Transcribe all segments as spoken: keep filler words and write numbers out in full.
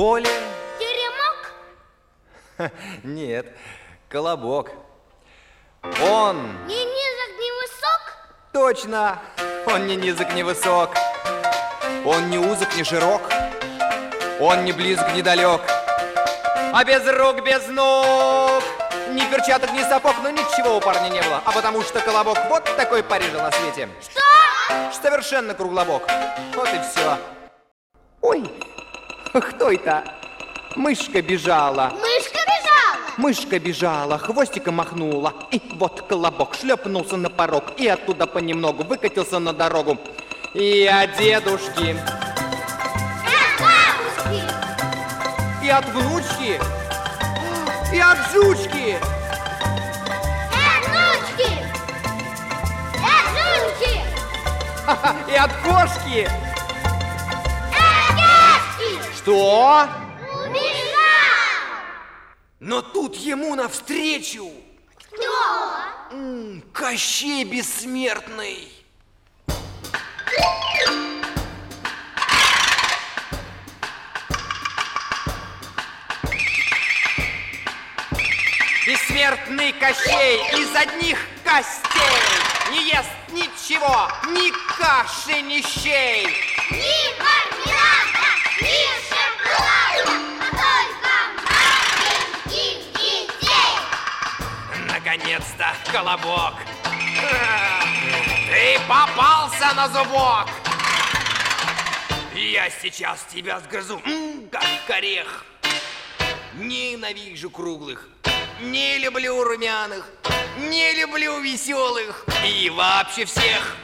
поле. Теремок? Нет, колобок. Он... Ни низок, ни высок? Точно, он ни низок, ни высок. Он ни узок, ни широк. Он ни близок, ни далек. А без рук, без ног, ни перчаток, ни сапог, но ничего у парня не было. А потому что колобок вот такой парень жил на свете. Что? Совершенно круглобок. Вот и все. Ой, кто это? Мышка бежала. Мышка бежала? Мышка бежала, хвостиком махнула. И вот колобок шлепнулся на порог. И оттуда понемногу выкатился на дорогу. И от дедушки, И от бабушки, и от внучки, и от жучки, и от внучки, и от жучки, и от кошки. и от кешки. Что? Убежал! Но тут ему навстречу Кто? м, Кощей Бессмертный. Бессмертный Кощей из одних костей не ест ничего, ни каши, ни щей. Ни мармелада, ни шоколада, а только маленьких детей. Наконец-то, колобок, ты попался на зубок. Я сейчас тебя сгрызу, м, как орех. Ненавижу круглых, не люблю румяных, не люблю веселых и вообще всех.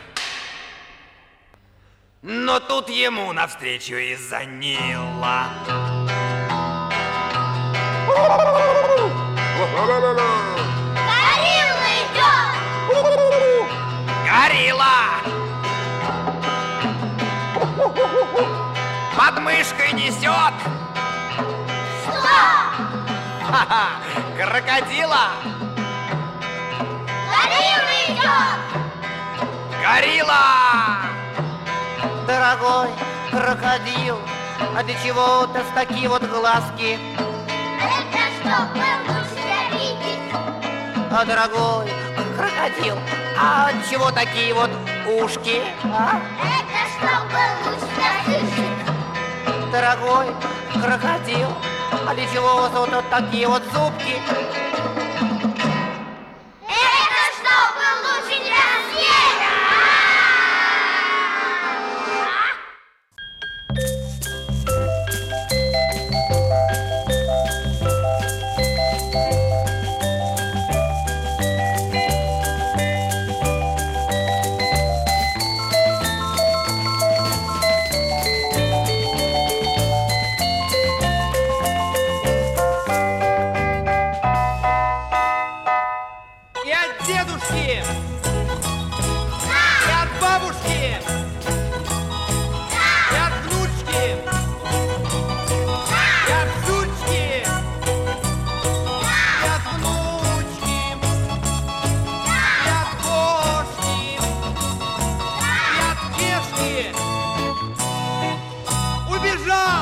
Но тут ему навстречу из-за Нила Горилла идет! горилла под мышкой несет. Что? Ха-ха, крокодила. Горилла идет! Горилла! Дорогой крокодил, а для чего у вас такие вот глазки? Это чтобы лучше видеть. А, дорогой крокодил, а от чего такие вот ушки? А? Это чтобы лучше слышать. Дорогой крокодил, а для чего у вас вот, вот такие вот зубки? Это чтобы лучше не разъесть. И от дедушки, и от бабушки, и от внучки, и от жучки, и от внучки, и от кошки, и от кешки. Убежал!